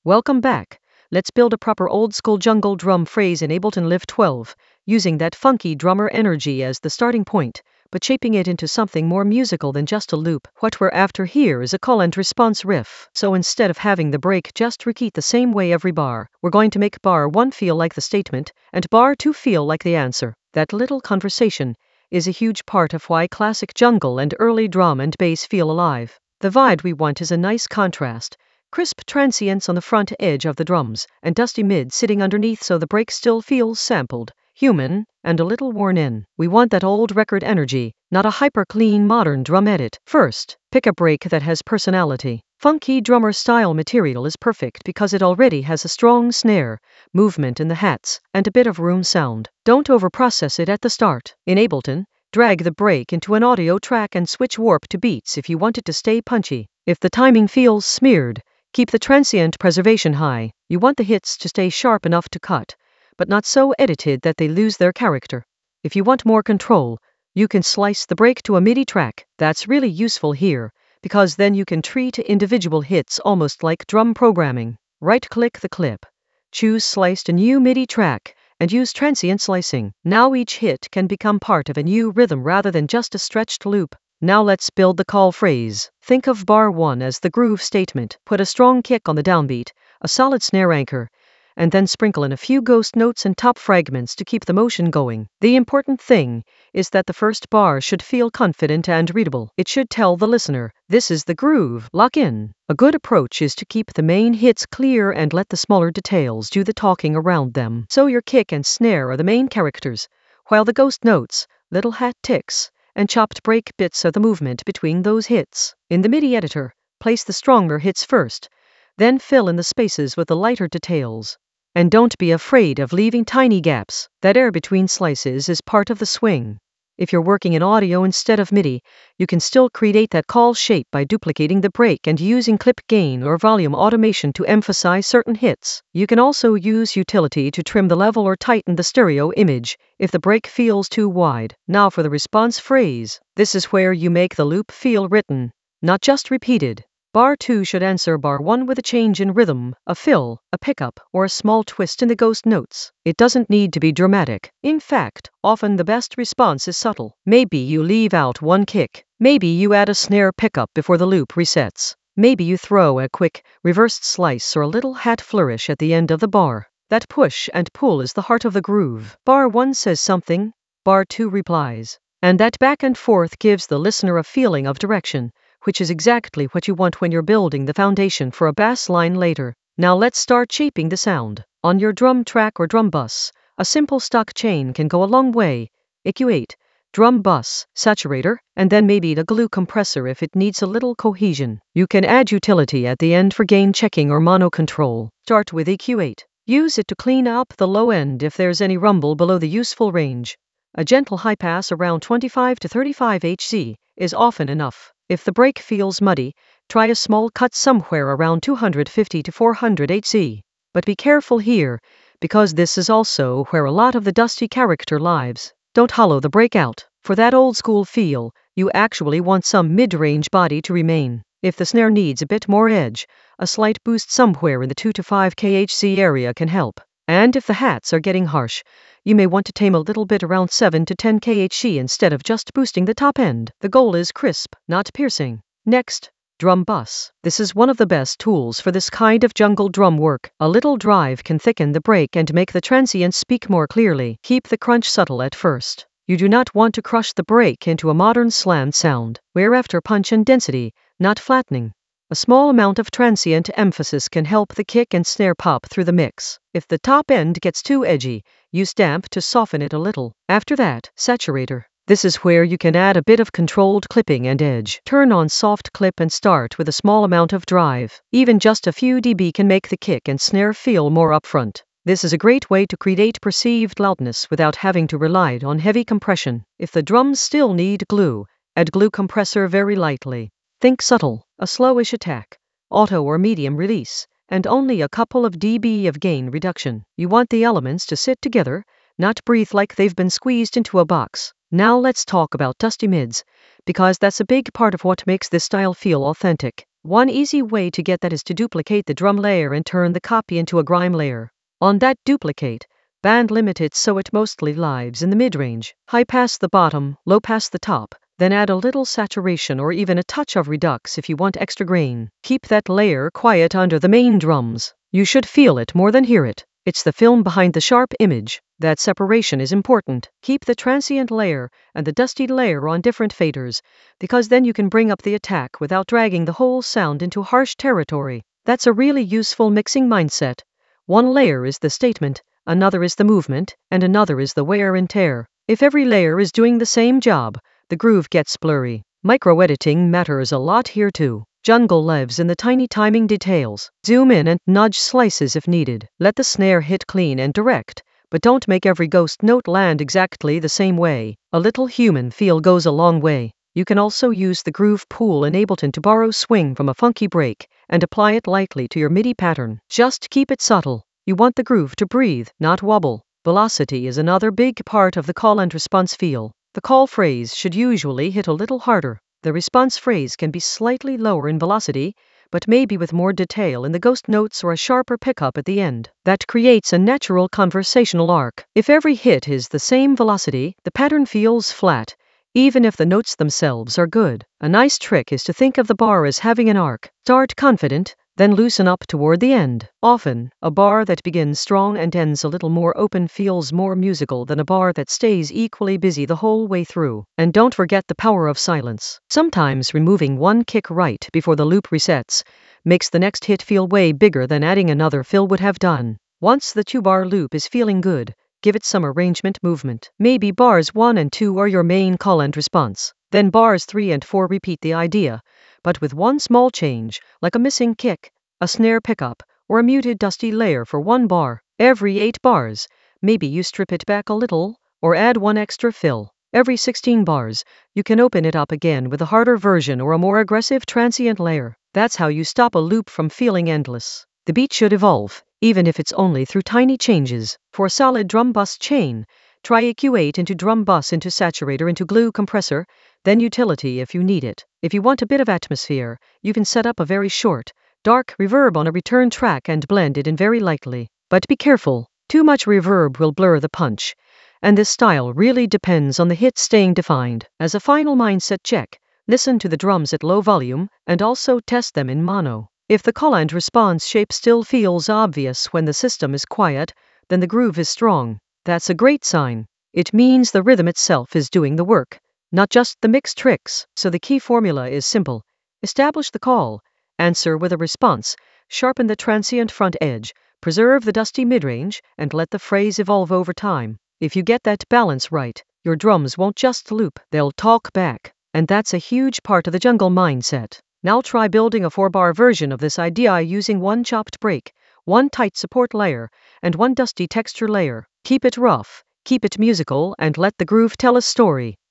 Welcome back. Let's build a proper old-school jungle drum phrase in Ableton Live 12, using that funky drummer energy as the starting point, but shaping it into something more musical than just a loop. What we're after here is a call and response riff. So instead of having the break just repeat the same way every bar, we're going to make bar 1 feel like the statement, and bar 2 feel like the answer. That little conversation is a huge part of why classic jungle and early drum and bass feel alive. The vibe we want is a nice contrast. Crisp transients on the front edge of the drums, and dusty mid sitting underneath so the break still feels sampled, human, and a little worn in. We want that old record energy, not a hyper-clean modern drum edit. First, pick a break that has personality. Funky drummer style material is perfect because it already has a strong snare, movement in the hats, and a bit of room sound. Don't overprocess it at the start. In Ableton, drag the break into an audio track and switch warp to beats if you want it to stay punchy. If the timing feels smeared, keep the transient preservation high. You want the hits to stay sharp enough to cut, but not so edited that they lose their character. If you want more control, you can slice the break to a MIDI track. That's really useful here, because then you can treat individual hits almost like drum programming. Right-click the clip, choose Sliced a new MIDI track, and use transient slicing. Now each hit can become part of a new rhythm rather than just a stretched loop. Now let's build the call phrase. Think of bar 1 as the groove statement. Put a strong kick on the downbeat, a solid snare anchor, and then sprinkle in a few ghost notes and top fragments to keep the motion going. The important thing is that the first bar should feel confident and readable. It should tell the listener, this is the groove, lock in. A good approach is to keep the main hits clear and let the smaller details do the talking around them. So your kick and snare are the main characters, while the ghost notes, little hat ticks, and chopped break bits are the movement between those hits. In the MIDI editor, place the stronger hits first, then fill in the spaces with the lighter details. And don't be afraid of leaving tiny gaps. That air between slices is part of the swing. If you're working in audio instead of MIDI, you can still create that call shape by duplicating the break and using clip gain or volume automation to emphasize certain hits. You can also use utility to trim the level or tighten the stereo image if the break feels too wide. Now for the response phrase. This is where you make the loop feel written, not just repeated. Bar 2 should answer bar 1 with a change in rhythm, a fill, a pickup, or a small twist in the ghost notes. It doesn't need to be dramatic. In fact, often the best response is subtle. Maybe you leave out one kick. Maybe you add a snare pickup before the loop resets. Maybe you throw a quick, reversed slice or a little hat flourish at the end of the bar. That push and pull is the heart of the groove. Bar 1 says something, bar 2 replies. And that back and forth gives the listener a feeling of direction, which is exactly what you want when you're building the foundation for a bass line later. Now let's start shaping the sound. On your drum track or drum bus, a simple stock chain can go a long way. EQ8, drum bus, saturator, and then maybe the glue compressor if it needs a little cohesion. You can add utility at the end for gain checking or mono control. Start with EQ8. Use it to clean up the low end if there's any rumble below the useful range. A gentle high pass around 25 to 35 Hz is often enough. If the break feels muddy, try a small cut somewhere around 250 to 400 Hz. But be careful here, because this is also where a lot of the dusty character lives. Don't hollow the break out. For that old school feel, you actually want some mid-range body to remain. If the snare needs a bit more edge, a slight boost somewhere in the 2 to 5 kHz area can help. And if the hats are getting harsh, you may want to tame a little bit around 7 to 10 kHz instead of just boosting the top end. The goal is crisp, not piercing. Next, drum bus. This is one of the best tools for this kind of jungle drum work. A little drive can thicken the break and make the transients speak more clearly. Keep the crunch subtle at first. You do not want to crush the break into a modern slammed sound. We're after punch and density, not flattening. A small amount of transient emphasis can help the kick and snare pop through the mix. If the top end gets too edgy, use damp to soften it a little. After that, saturator. This is where you can add a bit of controlled clipping and edge. Turn on soft clip and start with a small amount of drive. Even just a few dB can make the kick and snare feel more upfront. This is a great way to create perceived loudness without having to rely on heavy compression. If the drums still need glue, add glue compressor very lightly. Think subtle, a slowish attack, auto or medium release, and only a couple of dB of gain reduction. You want the elements to sit together, not breathe like they've been squeezed into a box. Now let's talk about dusty mids, because that's a big part of what makes this style feel authentic. One easy way to get that is to duplicate the drum layer and turn the copy into a grime layer. On that duplicate, band limit it so it mostly lives in the mid-range. High pass the bottom, low pass the top, then add a little saturation or even a touch of redux if you want extra grain. Keep that layer quiet under the main drums. You should feel it more than hear it. It's the film behind the sharp image. That separation is important. Keep the transient layer and the dusty layer on different faders, because then you can bring up the attack without dragging the whole sound into harsh territory. That's a really useful mixing mindset. One layer is the statement, another is the movement, and another is the wear and tear. If every layer is doing the same job, the groove gets blurry. Micro-editing matters a lot here too. Jungle lives in the tiny timing details. Zoom in and nudge slices if needed. Let the snare hit clean and direct, but don't make every ghost note land exactly the same way. A little human feel goes a long way. You can also use the groove pool in Ableton to borrow swing from a funky break and apply it lightly to your MIDI pattern. Just keep it subtle. You want the groove to breathe, not wobble. Velocity is another big part of the call and response feel. The call phrase should usually hit a little harder. The response phrase can be slightly lower in velocity, but maybe with more detail in the ghost notes or a sharper pickup at the end. That creates a natural conversational arc. If every hit is the same velocity, the pattern feels flat, even if the notes themselves are good. A nice trick is to think of the bar as having an arc. Start confident, then loosen up toward the end. Often, a bar that begins strong and ends a little more open feels more musical than a bar that stays equally busy the whole way through. And don't forget the power of silence. Sometimes removing one kick right before the loop resets makes the next hit feel way bigger than adding another fill would have done. Once the 2-bar loop is feeling good, give it some arrangement movement. Maybe bars 1 and 2 are your main call and response. Then bars 3 and 4 repeat the idea, but with one small change, like a missing kick, a snare pickup, or a muted dusty layer for 1 bar. Every 8 bars, maybe you strip it back a little, or add 1 extra fill. Every 16 bars, you can open it up again with a harder version or a more aggressive transient layer. That's how you stop a loop from feeling endless. The beat should evolve, even if it's only through tiny changes. For a solid drum bus chain, try EQ8 into drum bus into saturator into glue compressor, then utility if you need it. If you want a bit of atmosphere, you can set up a very short, dark reverb on a return track and blend it in very lightly. But be careful, too much reverb will blur the punch, and this style really depends on the hit staying defined. As a final mindset check, listen to the drums at low volume and also test them in mono. If the call and response shape still feels obvious when the system is quiet, then the groove is strong. That's a great sign. It means the rhythm itself is doing the work, not just the mix tricks. So the key formula is simple. Establish the call, answer with a response, sharpen the transient front edge, preserve the dusty mid-range, and let the phrase evolve over time. If you get that balance right, your drums won't just loop, they'll talk back. And that's a huge part of the jungle mindset. Now try building a 4-bar version of this idea using 1 chopped break, 1 tight support layer, and 1 dusty texture layer. Keep it rough, keep it musical, and let the groove tell a story.